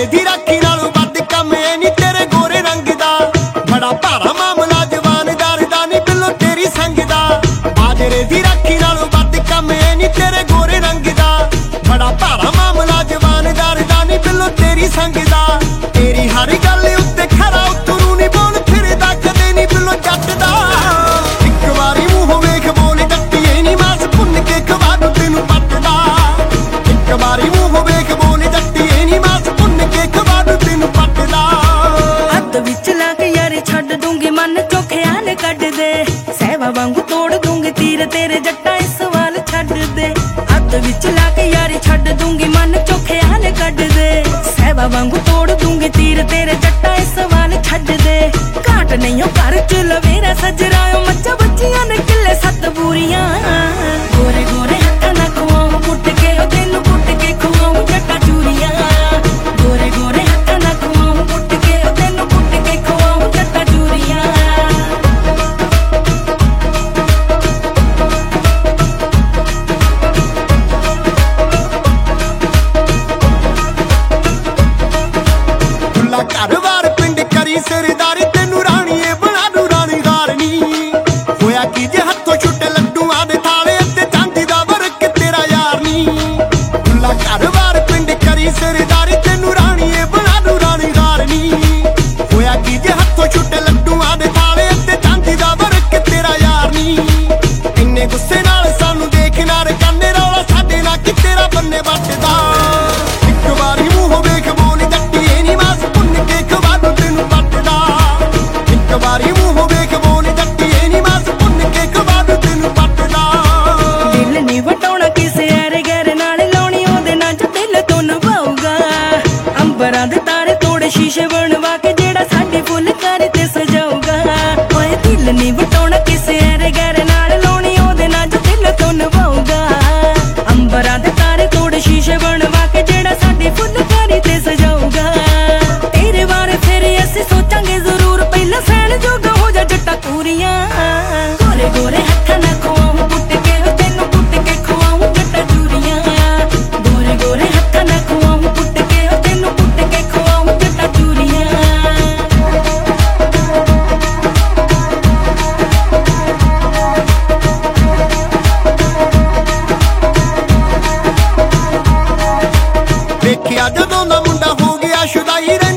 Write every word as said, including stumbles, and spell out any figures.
ਬਾਜਰੇ ਦੀ ਰਾਖੀ ਨਾਲੋਂ ਵੱਧ ਕੰਮ ਐ ਨੀ ਤੇਰੇ ਗੋਰੇ ਰੰਗ ਦਾ। ਬੜਾ ਭਾਰਾ ਮਾਮਲਾ ਜਵਾਨਦਾਰ ਦਾ ਨੀ ਬਿੱਲੋ ਤੇਰੀ ਸੰਗ ਦਾ। ਬਾਜਰੇ ਦੀ ਰਾਖੀ ਨਾਲੋਂ ਵੱਧ ਕੰਮ ਐ ਨੀ ਤੇਰੇ ਗੋਰੇ ਰੰਗ ਦਾ। ਬੜਾ ਭਾਰਾ ਮਾਮਲਾ ਜਵਾਨਦਾਰ ਦਾ ਨੀ ਬਿੱਲੋ ਤੇਰੀ ਸੰਗ ਦਾ। ਤੇਰੀ ਹਰ ਗੱਲ ਉੱਤੇ ਖਰਾ ਉਤਰੂ ਨੀ ਬੋਲ ਫਿਰਦਾ ਕਦੇ ਨੀ ਬਿੱਲੋ ਜੱਟ ਦਾ। ਇੱਕ ਵਾਰੀ ਮੂੰਹ ਵੇਖ ਬੋਲ ਜੱਟੀਏ ਨੀ ਮਾਸ ਭੁੰਨ ਕੇ ਖਵਾ ਦੂੰ ਤੈਨੂੰ ਪੱਟਦਾ। ਇੱਕ ਵਾਰੀ ਮੂੰਹ ਵੇਖ ਬੋਲ ਜੱਟੀਏ ਨੀ ਮਾਸ ਭੁੰਨ ਕੇ ਖਵਾ ਦੂੰ ਤੈਨੂੰ ਪੱਟਦਾ। ਹੱਥ ਵਿੱਚ ਲਾ ਕੇ ਯਾਰੇ ਛੱਡ ਦੂੰਗੀ ਮਨ ਚੋਂ ਖਿਆਲ ਕੱਢ ਦੇ। ਸਹਿਵਾ ਵਾਂਗੂ ਤੋੜ ਦੂੰਗੀ ਤੀਰ ਤੇਰੇ ਜੱਟਾਂ ਇਸ ਸਵਾਲ ਛੱਡ ਦੇ। ਹੱਥ ਵਿੱਚ ਲਾ ਕੇ ਯਾਰੀ ਛੱਡ ਦੂੰਗੀ ਮਨ ਚੋਂ ਖਿਆਲ ਕੱਢ ਦੇ। ਸਹਿਵਾ ਵਾਂਗੂ ਤੋੜ ਦੂੰਗੀ ਤੀਰ ਤੇਰੇ ਜੱਟਾਂ ਇਸ ਸਵਾਲ ਛੱਡ ਦੇ। ਘਾਟ ਨਹੀਂ ਉਹ ਘਰ ਚ ਲਵੇਰਾ ਸਜਰਾ ਮੱਝਾਂ ਬੱਚੀਆਂ ਨੇ ਕਿੱਲੇ ਸੱਤ ਬੂਰੀਆਂ। ਗੋਰੇ ਗੋਰੇ ਹੱਥਾਂ ਨਾਲ ਖਵਾਉਂ ਕੁੱਟ ਕੇ ਉਹ ਤੈਨੂੰ ਕੁੱਟ ਕੇ ਖਵਾਉਂ ਜੱਟਾਂ ਚੂਰੀਆਂ। ਗੋਰੇ ਗੋਰੇ ਹੱਥਾਂ ਨਾਲ ਖਵਾਉਂ ਕੁੱਟ ਕੇ ਉਹ ਤੈਨੂੰ ਕੁੱਟ ਕੇ ਖਵਾਉਂ ਜੱਟਾਂ ਚੂਰੀਆਂ। ਘਰ ਵਾਰ ਪਿੰਡ ਕਰੀ ਸਰਦਾਰੀ ਤੈਨੂੰ ਰਾਣੀਏ ਬਣਾ ਦੂੰ ਰਾਣੀ ਹਾਰਨੀ। ਹੋਇਆ ਕੀ ਜੇ ਹੱਥੋਂ ਛੁੱਟੇ ਲੱਡੂਆਂ ਦੇ ਥਾਲੇ ਤੇ ਚਾਂਦੀ ਦਾ ਵਰਕ ਤੇਰਾ ਯਾਰ ਨੀ। ਖੁੱਲਾ ਘਰ ਵਾਰ ਪਿੰਡ ਕਰੀ ਸਰਦਾਰੀ ਤੈਨੂੰ ਰਾਣੀਏ ਬਣਾ ਦੂੰ ਰਾਣੀ ਹਾਰਨੀ। ਹੋਇਆ ਕੀ ਜੇ ਹੱਥੋਂ ਛੁੱਟੇ ਲੱਡੂਆਂ ਦੇ ਥਾਲੇ ਤੇ ਚਾਂਦੀ ਦਾ ਵਰਕ ਤੇਰਾ ਯਾਰ ਨੀ। ਇੰਨੇ ਗੁੱਸੇ ਨਾਲ ਸਾਨੂੰ ਦੇਖ ਨਾ ਰਕਾਨੇ ਰੌਲਾ ਸਾਡੇ ਨਾਲ ਕਿ ਤੇਰਾ ਬੰਨੇ ਵੱਟਦਾ। ਇੱਕ ਵਾਰੀ ਮੂੰਹ ਵੇਖ ਬੋਲ ਜੱਟੀਏ ਨੀ ਮਾਸ ਭੁੰਨ ਕੇ ਖਵਾ ਦੂੰ ਤੈਨੂੰ ਪੱਟਦਾ। ਇੱਕ ਵਾਰੀ ਮੂੰਹ ਵੇਖ ਬੋਲ ਜੱਟੀਏ ਨੀ ਮਾਸ ਭੁੰਨ ਕੇ ਖਵਾ ਦੂੰ ਤੈਨੂੰ ਪੱਟਦਾ। ਦਿਲ ਨੀ ਵਟਾਉਣਾ ਕਿਸੇ ਐਰੇ ਗੈਰ ਨਾਲ ਲਾਉਣੀ ਉਹਦੇ ਨਾਲ ਜੋ ਦਿਲ ਤੋਂ ਨਿਭਾਊਗਾ। ਅੰਬਰਾਂ ਦੇ ਤਾਰੇ ਤੋੜੇ ਸ਼ੀਸ਼ੇ ਬਣਵਾ ਕੇ ਜਿਹੜਾ ਸਾਡੇ ਫੁੱਲਕਾਰੀ ਤੇ ਸਜਾਊਗਾ। ਓਏ ਦਿਲ ਨੀ ਵਟਾਉਣਾ ਕਿਸੇ ਐਰੇ ਗੈਰ ਨਾਲ ਲਾਉਣੀ ਉਹਦੇ ਨਾਲ ਜੋ ਦਿਲ ਤੋਂ ਨਿਭਾਊਗਾ। ਅੰਬਰਾਂ ਦੇ ਤਾਰੇ ਤੋੜੇ ਸ਼ੀਸ਼ੇ ਬਣਵਾ ਕੇ ਜਿਹੜਾ ਸਾਡੇ ਫੁੱਲਕਾਰੀ ਤੇ ਸਜਾਊਗਾ। ਤੇਰੇ ਬਾਰੇ ਫਿਰ ਅਸੀਂ ਸੋਚਾਂਗੇ ਜ਼ਰੂਰ ਪਹਿਲਾਂ ਸਹਿਣ ਜੋਗਾ ਹੋ ਜਾ ਜੱਟਾਂ ਪੂਰੀਆਂ। ਗੋਰੇ ਗੋਰੇ ਹੱਥਾਂ ਨਾਲ ਖਵਾਉਂ ਕੁੱਟ ਕੇ ਉਹ ਤੈਨੂੰ ਕੁੱਟ ਕੇ ਖਵਾਉਂ ਜੱਟਾਂ ਚੂਰੀਆਂ। ਗੋਰੇ ਗੋਰੇ ਹੱਥਾਂ ਨਾਲ ਖਵਾਉਂ ਕੁੱਟ ਕੇ ਉਹ ਤੈਨੂੰ ਕੁੱਟ ਕੇ ਖਵਾਉਂ ਜੱਟਾਂ ਚੂਰੀਆਂ। ਵੇਖਿਆ ਜਦੋਂ ਦਾ ਮੁੰਡਾ ਹੋ ਗਿਆ ਸ਼ੁਦਾਈ।